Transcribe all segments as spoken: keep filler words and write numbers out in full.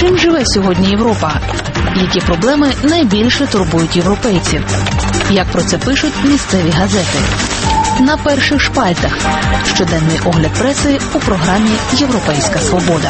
Чим живе сьогодні Європа? Які проблеми найбільше турбують європейців? Як про це пишуть місцеві газети? На перших шпальтах. Щоденний огляд преси у програмі «Європейська свобода».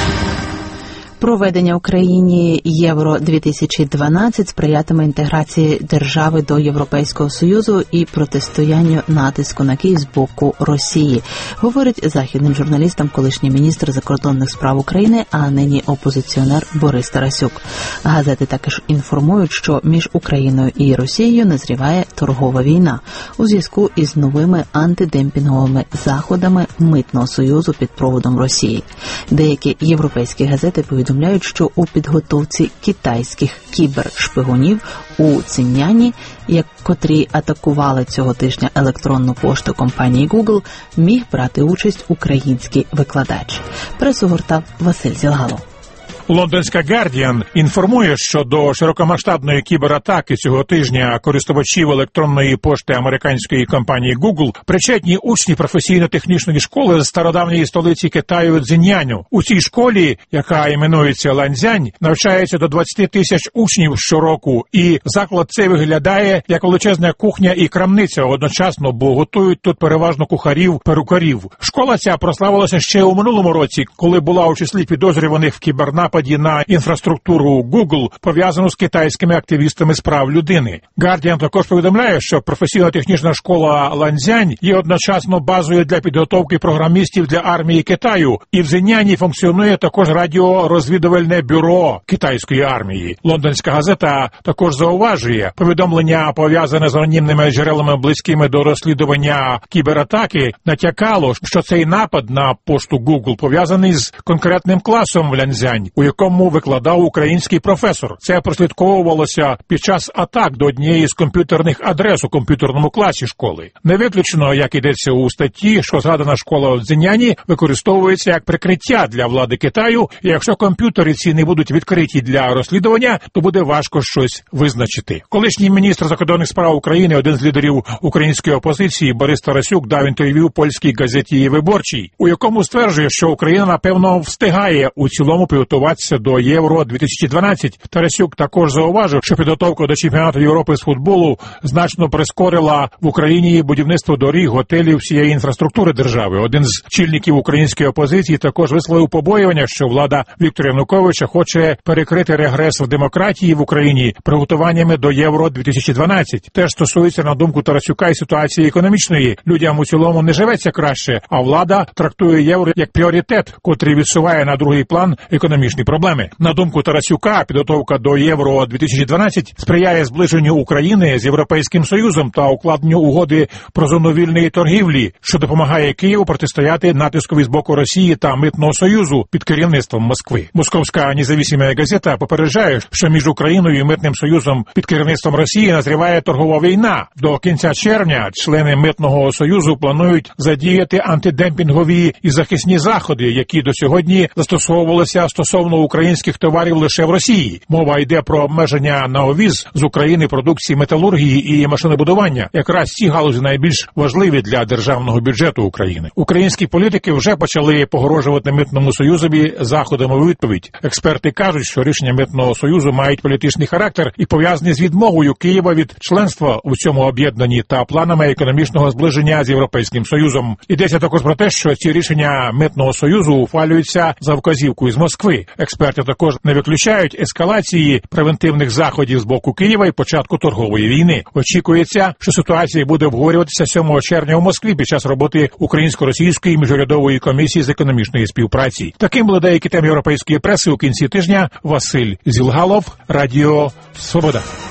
Проведення Україні Євро-дві тисячі дванадцять сприятиме інтеграції держави до Європейського Союзу і протистоянню натиску на Київ з боку Росії, говорить західним журналістам колишній міністр закордонних справ України, а нині опозиціонер Борис Тарасюк. Газети також інформують, що між Україною і Росією назріває торгова війна у зв'язку із новими антидемпінговими заходами Митного Союзу під проводом Росії. Деякі європейські газети повідомляють, що у підготовці китайських кібершпигунів у Цин'яні, як котрі атакували цього тижня електронну пошту компанії Google, міг брати участь український викладач. Пресу гортав Василь Зілгалов. Лондонська «Гардіан» інформує, що до широкомасштабної кібератаки цього тижня користувачів електронної пошти американської компанії Google причетні учні професійно-технічної школи з стародавньої столиці Китаю Цзиньяню. У цій школі, яка іменується Ланцзянь, навчається до двадцять тисяч учнів щороку, і заклад цей виглядає як величезна кухня і крамниця одночасно, бо готують тут переважно кухарів-перукарів. Школа ця прославилася ще у минулому році, коли була у числі підозрюваних в кібернападі на інфраструктуру Google, пов'язану з китайськими активістами з прав людини. «Гардіан» також повідомляє, що професійно-технічна школа Ланцзянь є одночасно базою для підготовки програмістів для армії Китаю, і в Цзиньяні функціонує також радіорозвідувальне бюро китайської армії. Лондонська газета також зауважує, повідомлення, пов'язане з анонімними джерелами, близькими до розслідування кібератаки, натякало, що цей напад на пошту Google пов'язаний з конкретним класом в Ланцзянь, у якому викладав український професор. Це прослідковувалося під час атак до однієї з комп'ютерних адрес у комп'ютерному класі школи. Не виключено, як йдеться у статті, що згадана школа в Цзиньяні використовується як прикриття для влади Китаю, і якщо комп'ютери ці не будуть відкриті для розслідування, то буде важко щось визначити. Колишній міністр закордонних справ України, один з лідерів української опозиції, Борис Тарасюк, дав інтерв'ю польській газеті «Виборчій», у якому стверджує, що Україна, напевно, встигає у цілому підготуватися до Євро-дві тисячі дванадцять. Тарасюк також зауважив, що підготовка до чемпіонату Європи з футболу значно прискорила в Україні будівництво доріг, готелів, всієї інфраструктури держави. Один з чільників української опозиції також висловив побоювання, що влада Віктора Януковича хоче перекрити регрес в демократії в Україні приготуваннями до Євро-дві тисячі дванадцять. Теж стосується, на думку Тарасюка, і ситуації економічної. Людям у цілому не живеться краще, а влада трактує євро як пріоритет, котрий відсуває на другий план економічні проблеми. На думку Тарасюка, підготовка до Євро-дві тисячі дванадцять сприяє зближенню України з Європейським Союзом та укладенню угоди про зону вільної торгівлі, що допомагає Києву протистояти натискові з боку Росії та Митного Союзу під керівництвом Москви. Московська незалежна газета попереджає, що між Україною і Митним Союзом під керівництвом Росії назріває торгова війна. До кінця червня члени Митного Союзу планують задіяти антидемпінгові і захисні заходи, які до сьогодні застосовувалися стосовно українських товарів лише в Росії. Мова йде про обмеження на увіз з України продукції металургії і машинобудування. Якраз ці галузі найбільш важливі для державного бюджету України. Українські політики вже почали погрожувати Митному Союзові заходами у відповідь. Експерти кажуть, що рішення Митного Союзу мають політичний характер і пов'язані з відмовою Києва від членства у цьому об'єднанні та планами економічного зближення з Європейським Союзом. Йдеться також про те, що ці рішення Митного Союзу ухвалюються за вказівкою з Москви. Експерти також не виключають ескалації превентивних заходів з боку Києва і початку торгової війни. Очікується, що ситуація буде обговорюватися сьомого червня у Москві під час роботи Українсько-російської міжурядової комісії з економічної співпраці. Таким були деякі теми європейської преси у кінці тижня. Василь Зілгалов, Радіо Свобода.